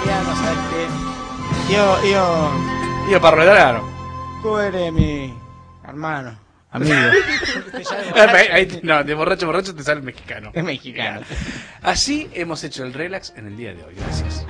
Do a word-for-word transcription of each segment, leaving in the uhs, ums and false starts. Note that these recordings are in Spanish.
italiano, ¿sabes qué? Yo, yo... Io parlo italiano. Tú eres mi hermano, amigo. Eh, ahí, no, de borracho borracho te sale el mexicano. Es mexicano. Así hemos hecho el relax en el día de hoy. Gracias.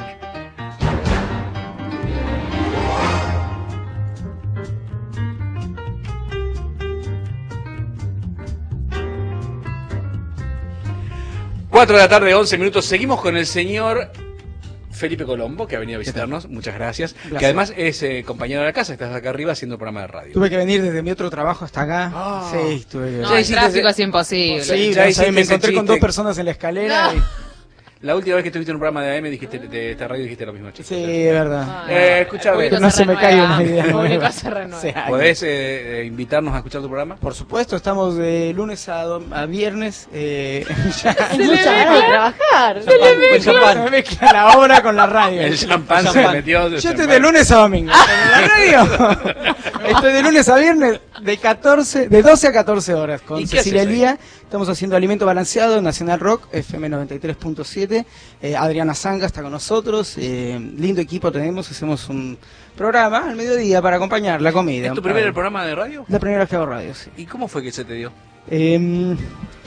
Cuatro de la tarde, once minutos. Seguimos con el señor Felipe Colombo, que ha venido a visitarnos. Muchas gracias. Gracias. Que además es eh, compañero de la casa. Estás acá arriba haciendo programa de radio. Tuve que venir desde mi otro trabajo hasta acá. Ah. Sí, tuve que No, Ya el hiciste tráfico ese- es imposible. Sí, Ya o sea, hiciste me ese encontré con chiste. dos personas en la escalera. No. y- La última vez que estuviste en un programa de A M dijiste, de esta radio dijiste lo mismo, chicos. Sí, es verdad. Ah, Eh, escúchame. Que no se me caiga una idea El nueva. público se renueva. Sí, ay. ¿Podés eh, eh, invitarnos a escuchar tu programa? Por supuesto, estamos de lunes a, do- a viernes. Eh, ya- Hay muchas ganas de trabajar. Con champán. Me mezcla la hora con la radio. El champán El se metió. Yo estoy de lunes a domingo. En la radio. Estoy de lunes a viernes de catorce, de doce a catorce horas con ¿Y qué Cecilia haces ahí? Elía. Estamos haciendo Alimento Balanceado en Nacional Rock, F M noventa y tres punto siete. Eh, Adriana Zanga está con nosotros. Eh, lindo equipo tenemos. Hacemos un programa al mediodía para acompañar la comida. ¿Es tu primer programa de radio? La primera vez que hago radio, sí. ¿Y cómo fue que se te dio? Eh,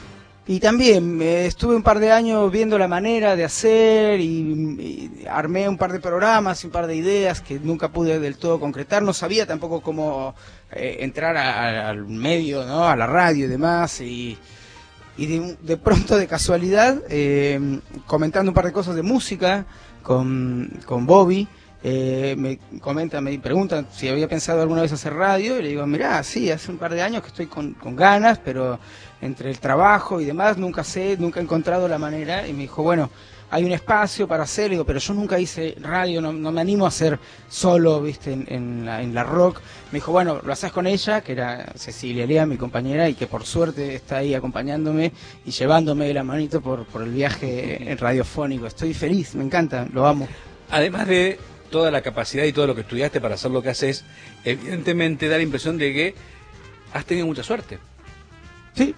y también eh, estuve un par de años viendo la manera de hacer y, y armé un par de programas y un par de ideas que nunca pude del todo concretar. No sabía tampoco cómo eh, entrar a- a- al medio, ¿no? A la radio y demás. Y, y de, de pronto, de casualidad, eh, comentando un par de cosas de música con, con Bobby, eh, me comentan, me preguntan si había pensado alguna vez hacer radio, y le digo, mirá, sí, hace un par de años que estoy con, con ganas, pero entre el trabajo y demás nunca sé, nunca he encontrado la manera. Y me dijo, bueno, hay un espacio para hacer. Le digo, pero yo nunca hice radio, no, no me animo a hacer solo, viste, en, en la, en la rock. Me dijo, bueno, lo haces con ella, que era Cecilia Elía, mi compañera, y que por suerte está ahí acompañándome y llevándome de la manito por, por el viaje radiofónico. Estoy feliz, me encanta, lo amo. Además de toda la capacidad y todo lo que estudiaste para hacer lo que haces, evidentemente da la impresión de que has tenido mucha suerte. Sí,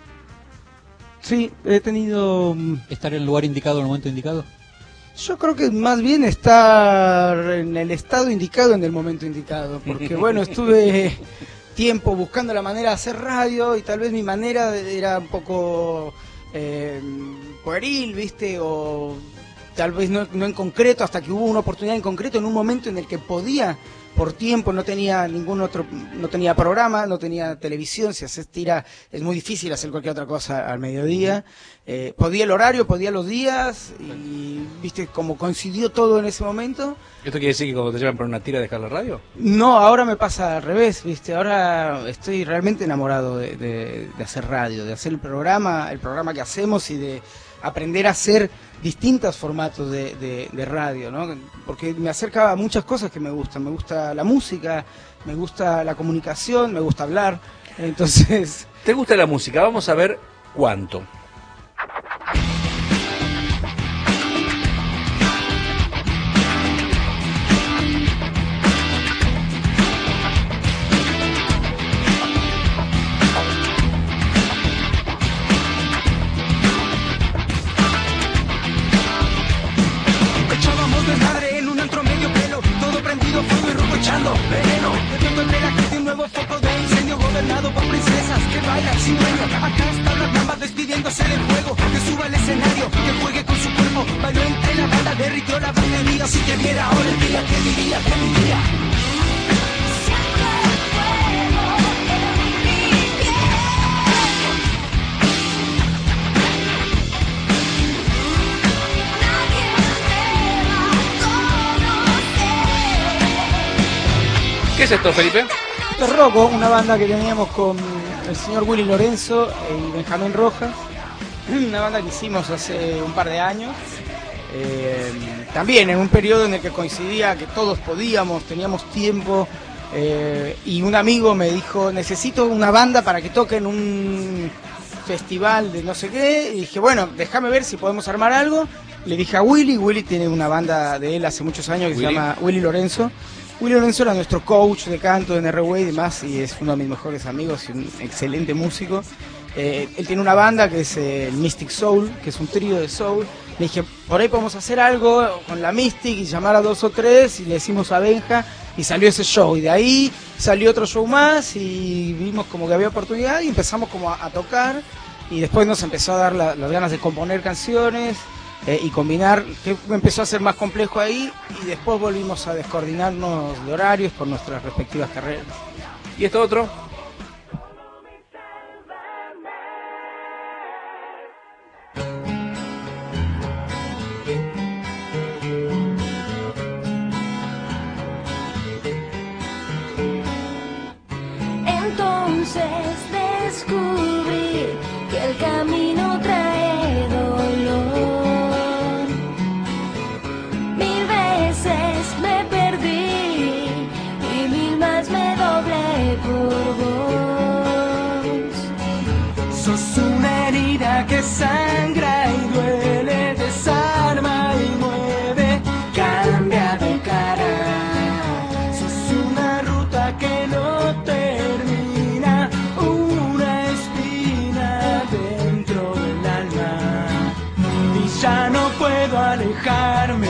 sí, he tenido... mm, Estar en el lugar indicado en el momento indicado. Yo creo que más bien estar en el estado indicado en el momento indicado, porque bueno, estuve tiempo buscando la manera de hacer radio y tal vez mi manera era un poco eh, pueril, ¿viste? O tal vez no, no en concreto, hasta que hubo una oportunidad en concreto en un momento en el que podía, por tiempo, no tenía ningún otro, no tenía programa, no tenía televisión. Si haces tira es muy difícil hacer cualquier otra cosa al mediodía. Eh, podía el horario, podía los días y viste como coincidió todo en ese momento. ¿Esto quiere decir que cuando te llevan por una tira dejar la radio? No, ahora me pasa al revés, viste. Ahora estoy realmente enamorado de, de- de hacer radio, de hacer el programa, el programa que hacemos y de aprender a hacer distintos formatos de, de- de radio, ¿no? Porque me acerca a muchas cosas que me gustan. Me gusta la música, me gusta la comunicación, me gusta hablar. Entonces, ¿Te gusta la música? Vamos a ver cuánto. Echábamos desmadre en un antro medio pelo, todo prendido, fuego y rojo echando veneno. Viendo en la gente un nuevo foco de incendio gobernado por princesas que bailan sin dueño. Acá están las damas despidiéndose del juego, que suba al escenario, que juegue con su cuerpo. Bailó entre la banda, derritió la batería. Si te viera ahora el día, que diría, que diría. ¿Qué es esto, Felipe? esto es Rocco, una banda que teníamos con el señor Willy Lorenzo y Benjamín Rojas. Una banda que hicimos hace un par de años. Eh, también en un periodo en el que coincidía que todos podíamos, teníamos tiempo, eh, y un amigo me dijo, necesito una banda para que toque en un festival de no sé qué, y dije, bueno, déjame ver si podemos armar algo. Le dije a Willy, Willy tiene una banda de él hace muchos años que Willy. se llama Willy Lorenzo. Willy Lorenzo era nuestro coach de canto en R W y demás, y es uno de mis mejores amigos y un excelente músico. Eh, él tiene una banda que es eh, el Mystic Soul, que es un trío de soul, le dije, por ahí podemos hacer algo con la Mystic y llamar a dos o tres, y le decimos a Benja, y salió ese show, y de ahí salió otro show más, y vimos como que había oportunidad, y empezamos como a, a tocar, y después nos empezó a dar la, las ganas de componer canciones, eh, y combinar, que empezó a ser más complejo ahí, y después volvimos a descoordinarnos de horarios por nuestras respectivas carreras. ¿Y esto otro? Entonces descubrí que el camino trae dolor. Mil veces me perdí y mil más me doblé por vos. Sos una herida que sangra y duele, desarma y mueve, cambia de cara. Sos una ruta que no termina, una espina dentro del alma. Y ya no puedo alejarme,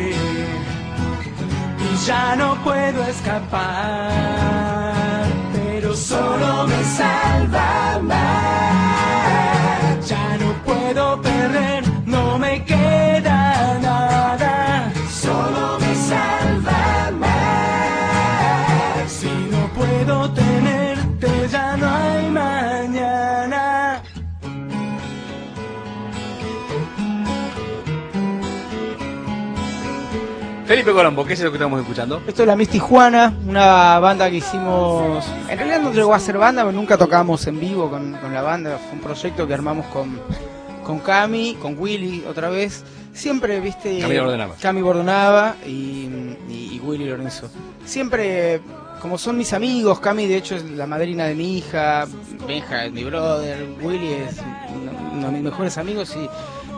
y ya no puedo escapar, pero solo me salva más. Ya no puedo perder, no me queda nada, solo me salva más. Si no puedo tenerte, ya no hay mañana. Felipe Colombo, ¿qué es lo que estamos escuchando? Esto es la Miss Tijuana, una banda que hicimos, en realidad no llegó a ser banda, pero nunca tocamos en vivo con, con la banda, fue un proyecto que armamos con, con Cami, con Willy otra vez, siempre, viste, Cami Bordonaba. Cami Bordonaba y, y, y Willy Lorenzo, siempre, como son mis amigos, Cami de hecho es la madrina de mi hija, Benja es mi brother, Willy es uno, uno de mis mejores amigos y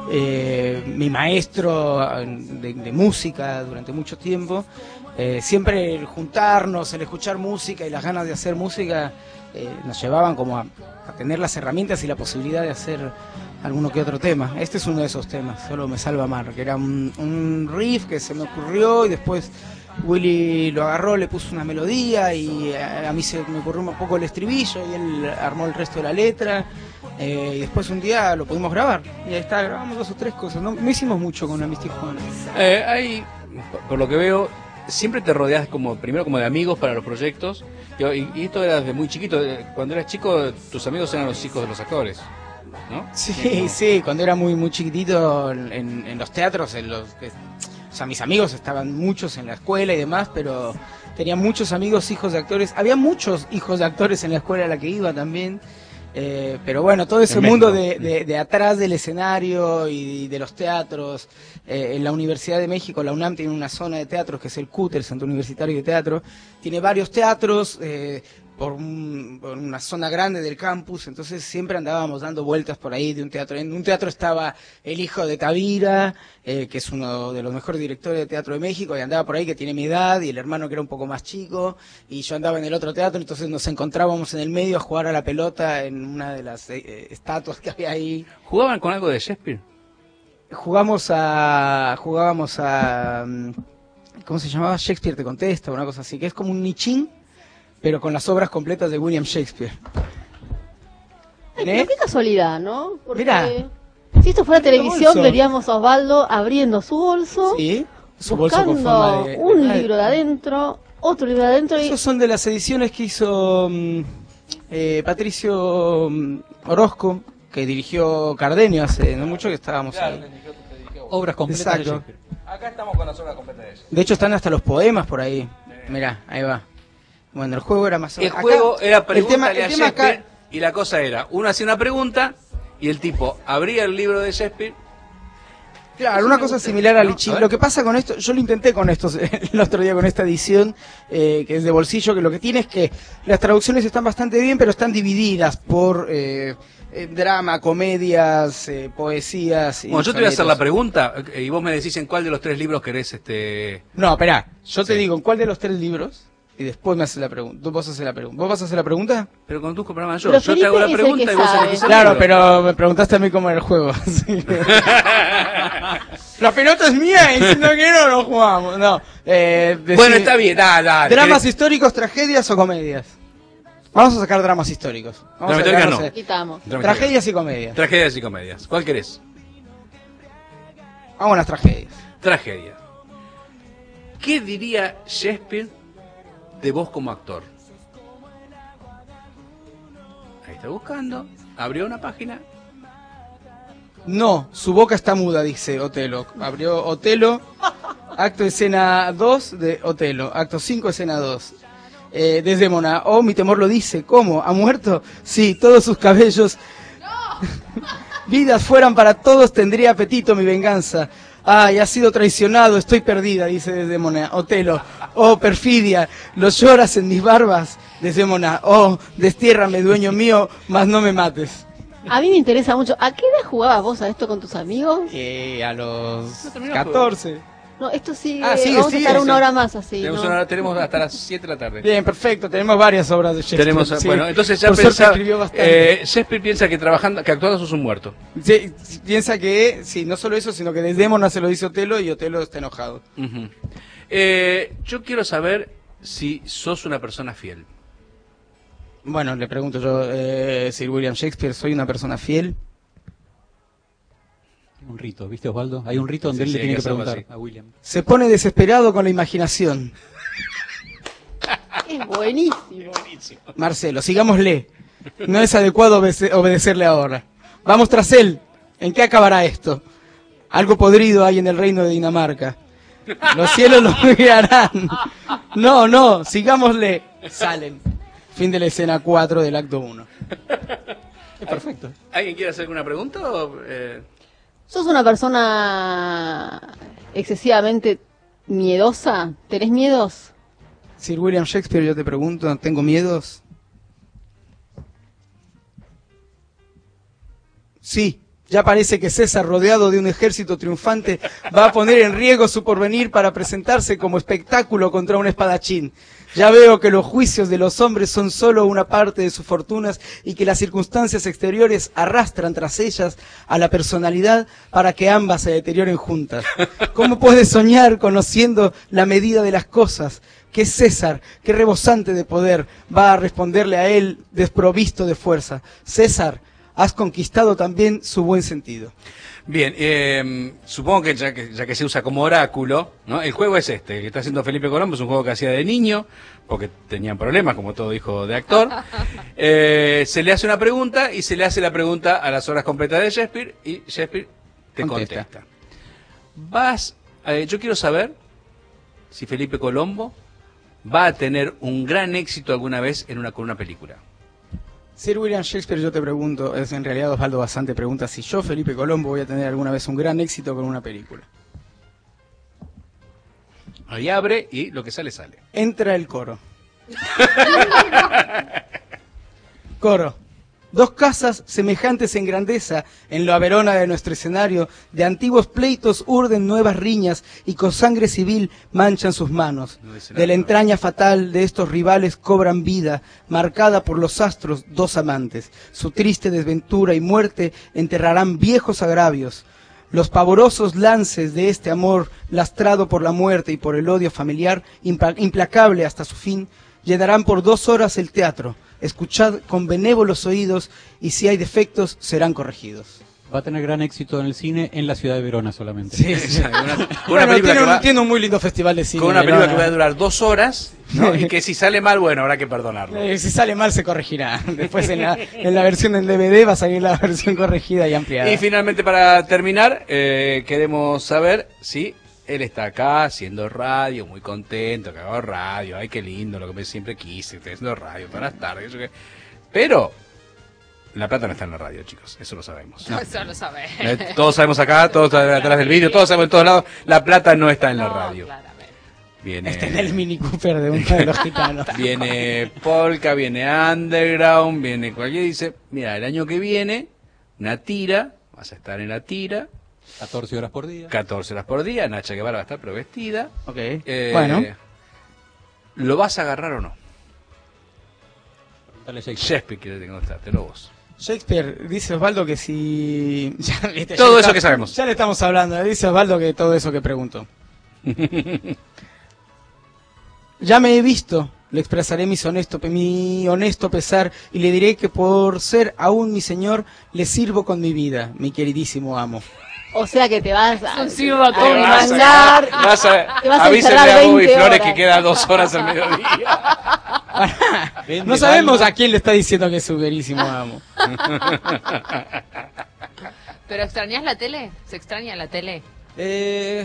Eh, mi maestro de, de música durante mucho tiempo, eh, siempre el juntarnos, el escuchar música y las ganas de hacer música eh, nos llevaban como a, a tener las herramientas y la posibilidad de hacer alguno que otro tema. Este es uno de esos temas, Solo me salva Mar, que era un, un riff que se me ocurrió y después Willy lo agarró, le puso una melodía y a, a mí se me ocurrió un poco el estribillo y él armó el resto de la letra. Eh, y después un día lo pudimos grabar y ahí está, grabamos dos o tres cosas, no, no hicimos mucho con la Miss Tijuana. Eh, hay, por lo que veo, siempre te rodeas como primero como de amigos para los proyectos y, y esto era desde muy chiquito. Cuando eras chico tus amigos eran los hijos de los actores, ¿no? Sí, sí, cuando era muy muy chiquitito en, en los teatros, en los que, o sea, mis amigos estaban muchos en la escuela y demás, pero tenía muchos amigos hijos de actores, había muchos hijos de actores en la escuela a la que iba también. Eh, pero bueno, todo ese En mundo México. de, de, de atrás del escenario y de los teatros, eh, en la Universidad de México, la UNAM tiene una zona de teatros que es el C U T, el Centro Universitario de Teatro, tiene varios teatros eh, por, un, por una zona grande del campus, entonces siempre andábamos dando vueltas por ahí de un teatro. En un teatro estaba el hijo de Tavira, eh, que es uno de los mejores directores de teatro de México, y andaba por ahí que tiene mi edad, y el hermano que era un poco más chico, y yo andaba en el otro teatro, entonces nos encontrábamos en el medio a jugar a la pelota en una de las eh, estatuas que había ahí. ¿Jugaban con algo de Shakespeare? Jugamos a, jugábamos a, ¿cómo se llamaba? Shakespeare te contesta, una cosa así, que es como un nichín, pero con las obras completas de William Shakespeare. Ay, ¿Eh? pero qué casualidad, ¿no? Porque Mirá. si esto fuera televisión, bolso. veríamos a Osvaldo abriendo su bolso, Sí, su bolso con buscando forma de... un de- libro de adentro, otro libro de adentro y... Esos son de las ediciones que hizo mm, eh, Patricio mm, Orozco, que dirigió Cardenio hace no mucho, que estábamos ahí. Obras completas de Exacto. Shakespeare. Acá estamos con las obras completas de Shakespeare. De hecho están hasta los poemas por ahí. Mirá, ahí va. Bueno, el juego era más... El acá- juego era el tema, pregúntale el a tema Shakespeare acá... y la cosa era, uno hacía una pregunta y el tipo abría el libro de Shakespeare. Claro, Eso una me cosa gusta, similar al ¿no? lichín. A ver. Lo que pasa con esto, yo lo intenté con esto el otro día con esta edición, eh, que es de bolsillo, que lo que tiene es que las traducciones están bastante bien, pero están divididas por eh, eh, drama, comedias, eh, poesías. Y Bueno, yo te voy a hacer la sonetos. pregunta eh, y vos me decís en cuál de los tres libros querés este... No, esperá, yo te Sí. digo, ¿en cuál de los tres libros? Y y después me haces la pregunta. Vos haces la pregunta. ¿Vos vas a hacer la pregunta? Pero con tus programas yo. Pero Yo te hago la Felipe es el pregunta que y vos sabe. elegís el Claro, libro. pero me preguntaste a mí cómo era el juego. Sí. La pelota es mía y si no quiero no jugamos. No. Eh, decí- Bueno, está bien, dale, dale. ¿Dramas históricos, tragedias o comedias? Vamos a sacar dramas históricos. Vamos Drama a histórica sacar, no. sé, Quitamos. Drama tragedias y comedias. Tragedias y comedias. ¿Cuál querés? Vamos a las tragedias. Tragedia. ¿Qué diría Shakespeare de vos como actor? Ahí está buscando. Abrió una página. No, su boca está muda, dice Otelo. Abrió Otelo, acto escena dos de Otelo, acto cinco escena dos. Eh, Desdémona, oh, mi temor lo dice, ¿cómo? ¿Ha muerto? Sí, todos sus cabellos. Vidas fueran para todos, tendría apetito mi venganza. Ay, ha sido traicionado, estoy perdida, dice Desdémona. Otelo, oh, perfidia, los lloras en mis barbas. Desdémona, oh, destiérrame, dueño mío, mas no me mates. A mí me interesa mucho. ¿A qué edad jugabas vos a esto con tus amigos? Eh, a los No terminó catorce. No, esto sigue. Ah, sigue, Vamos sigue, a estar sí. una hora más así. Tenemos, ¿no? una- tenemos hasta las siete de la tarde. Bien, perfecto, tenemos varias obras de Shakespeare. Tenemos, sí. bueno, entonces ya Por suerte pensaba, escribió bastante. eh, Shakespeare piensa que trabajando, que actuando sos un muerto. Sí, sí, piensa que, sí, no solo eso, sino que Desdémona se lo dice Otelo y Otelo está enojado. Ujú. Eh, yo quiero saber si sos una persona fiel. Bueno, le pregunto yo, eh, Sir William Shakespeare, ¿soy una persona fiel? Un rito, ¿viste, Osvaldo? Hay un rito donde Sí, él sí, le hay tiene que que hacerlo preguntar así. a William. Se pone desesperado con la imaginación. Es buenísimo. Marcelo, sigámosle. No es adecuado obede- obedecerle ahora. Vamos tras él. ¿En qué acabará esto? Algo podrido hay en el reino de Dinamarca. Los cielos lo mirarán. No, no, sigámosle. Salen. Fin de la escena cuatro del acto uno. Es perfecto. ¿Alguien quiere hacer alguna pregunta? O, eh, ¿Sos una persona excesivamente miedosa? ¿Tenés miedos? Sir William Shakespeare, yo te pregunto, ¿tengo miedos? Sí, ya parece que César, rodeado de un ejército triunfante, va a poner en riesgo su porvenir para presentarse como espectáculo contra un espadachín. Ya veo que los juicios de los hombres son solo una parte de sus fortunas y que las circunstancias exteriores arrastran tras ellas a la personalidad para que ambas se deterioren juntas. ¿Cómo puede soñar conociendo la medida de las cosas? Que César, que rebosante de poder, va a responderle a él desprovisto de fuerza. César, has conquistado también su buen sentido. Bien, eh, supongo que ya, que ya que se usa como oráculo, ¿no? El juego es este, el que está haciendo Felipe Colombo, es un juego que hacía de niño, porque tenían problemas, como todo hijo de actor. Eh, se le hace una pregunta y se le hace la pregunta a las horas completas de Shakespeare y Shakespeare te Contesta. contesta. Vas, eh, yo quiero saber si Felipe Colombo va a tener un gran éxito alguna vez en una con una película. Sir William Shakespeare, yo te pregunto, es en realidad Osvaldo Basante pregunta si yo, Felipe Colombo, voy a tener alguna vez un gran éxito con una película. Ahí abre y lo que sale, sale. Entra el coro. Coro. Dos casas semejantes en grandeza en la Verona de nuestro escenario, de antiguos pleitos urden nuevas riñas y con sangre civil manchan sus manos. No dice De la nada. entraña fatal de estos rivales cobran vida, marcada por los astros dos amantes. Su triste desventura y muerte enterrarán viejos agravios. Los pavorosos lances de este amor, lastrado por la muerte y por el odio familiar, impla- implacable hasta su fin, llenarán por dos horas el teatro. Escuchad con benévolos oídos y si hay defectos serán corregidos. Va a tener gran éxito en el cine en la ciudad de Verona solamente. Exacto, una, una Bueno, película tiene, que un, va, tiene un muy lindo festival de cine. con una en película que va a Verona. durar dos horas, ¿no? Y que si sale mal, bueno, habrá que perdonarlo. Eh, si sale mal se corregirá. Después en la, en la versión en D V D va a salir la versión corregida y ampliada. Y finalmente, para terminar, eh, queremos saber si él está acá haciendo radio, muy contento, que hago radio, ay, qué lindo, lo que me siempre quise, estoy haciendo radio todas las tardes. Eso que... Pero la plata no está en la radio, chicos, eso lo sabemos. Eso lo sabés. Eh, Todos sabemos acá, todos atrás del vídeo, todos sabemos en todos lados, la plata no está en la No, radio. claramente. Viene, Este es el Mini Cooper de uno de los gitanos. viene Polka, viene Underground, viene cualquiera y dice, mira, el año que viene, una tira, vas a estar en la tira, catorce horas por día. catorce horas por día, Nacha Guevara va a estar pero vestida. Ok. Eh, Bueno, ¿Lo vas a agarrar o no? Dale, Shakespeare. Shakespeare quiere que contártelo vos. Shakespeare, dice Osvaldo que si... Ya, viste, Todo ya eso está- que sabemos. Ya le estamos hablando, dice Osvaldo que todo eso que pregunto. Ya me he visto, le expresaré mis honesto, mi honesto pesar y le diré que por ser aún mi señor, le sirvo con mi vida, mi queridísimo amo. O sea que te vas a, Un sirvo a a todo. mandar. Vas a, Te vas a avísenle encerrar a Bobby veinte Flores horas. que queda dos horas al mediodía. Vende No sabemos Balma. a quién le está diciendo que es su queridísimo amo. ¿Pero extrañas la tele? ¿Se extraña la tele? Eh,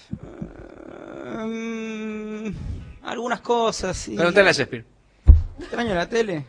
mm, algunas cosas, sí. Preguntale a Shakespeare. ¿Extraño la tele?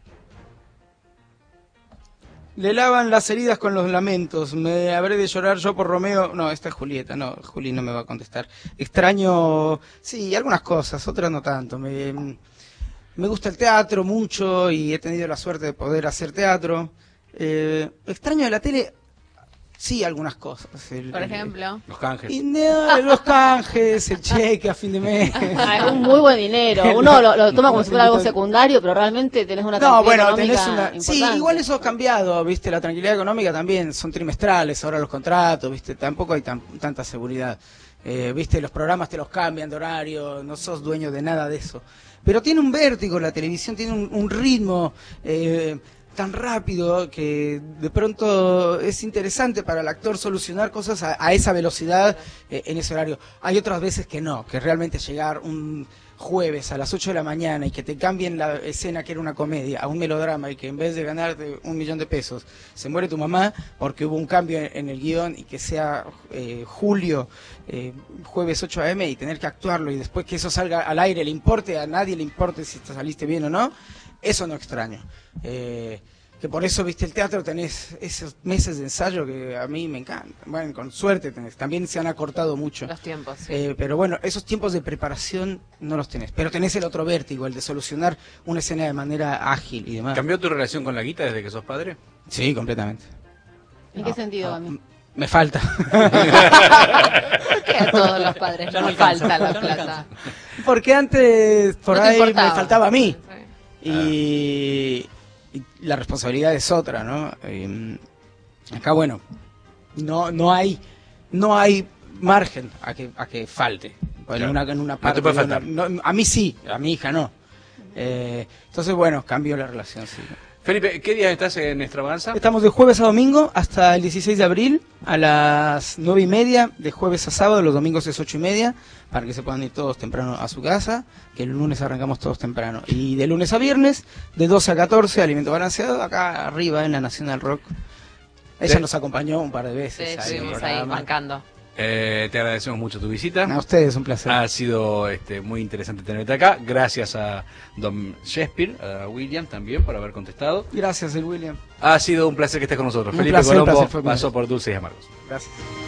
Le lavan las heridas con los lamentos. Me habré de llorar yo por Romeo. No, esta es Julieta. No, Juli no me va a contestar. Extraño, sí, algunas cosas, otras no tanto. Me, me gusta el teatro mucho y he tenido la suerte de poder hacer teatro. Eh, extraño de la tele, sí, algunas cosas. El- Por el- ejemplo. Los canjes. y no, los canjes, el cheque a fin de mes. Ah, es un muy buen dinero. Uno lo, lo toma como si fuera algo secundario, pero realmente tenés una No, tranquilidad bueno, económica tenés una... Sí, importante. igual eso ha cambiado, viste, la tranquilidad económica también, son trimestrales ahora los contratos, viste, tampoco hay tan, tanta seguridad. Eh, viste, los programas te los cambian de horario, no sos dueño de nada de eso. Pero tiene un vértigo, la televisión tiene un, un ritmo eh, tan rápido que de pronto es interesante para el actor solucionar cosas a, a esa velocidad eh, en ese horario. Hay otras veces que no, que realmente llegar un jueves a las ocho de la mañana y que te cambien la escena que era una comedia a un melodrama y que en vez de ganarte un millón de pesos se muere tu mamá porque hubo un cambio en, en el guión y que sea eh, julio, eh, jueves ocho a eme y tener que actuarlo y después que eso salga al aire, le importe, a nadie le importe si te saliste bien o no, eso no extraño. Eh, que por eso, viste, el teatro tenés esos meses de ensayo que a mí me encantan. Bueno, con suerte tenés. También se han acortado mucho. Los tiempos, sí. Eh, pero bueno, esos tiempos de preparación no los tenés. Pero tenés el otro vértigo, el de solucionar una escena de manera ágil y demás. ¿Cambió tu relación con la guita desde que sos padre? Sí, completamente. ¿En qué sentido, a mí? Me falta. ¿Por qué a todos los padres Ya no no alcanza, falta la ya no plata? alcanza. Porque antes por No te ahí me importaba. faltaba a mí. Sí. Y, y la responsabilidad es otra, ¿no? Eh, acá, bueno, no no hay no hay margen a que a que falte. En Claro. una, en una No te parte, puede de una- faltar. no, a mí sí, a mi hija no. Eh, entonces, bueno, cambió la relación, sí. Felipe, ¿qué días estás en Extravaganza? Estamos de jueves a domingo hasta el dieciséis de abril a las nueve y media, de jueves a sábado, los domingos es ocho y media, para que se puedan ir todos temprano a su casa, que el lunes arrancamos todos temprano. Y de lunes a viernes, de doce a catorce, alimento balanceado, acá arriba en la Nacional Rock. Ella Sí. nos acompañó un par de Sí, veces. ahí en el estuvimos ahí programa. bancando. Eh, te agradecemos mucho tu visita. A ustedes, un placer. Ha sido este, muy interesante tenerte acá. Gracias a don Shakespeare, a William también por haber contestado. Gracias, el William. Ha sido un placer que estés con nosotros. Un Felipe placer, un Colombo placer fue pasó mío. por Dulces y Amargos. Gracias.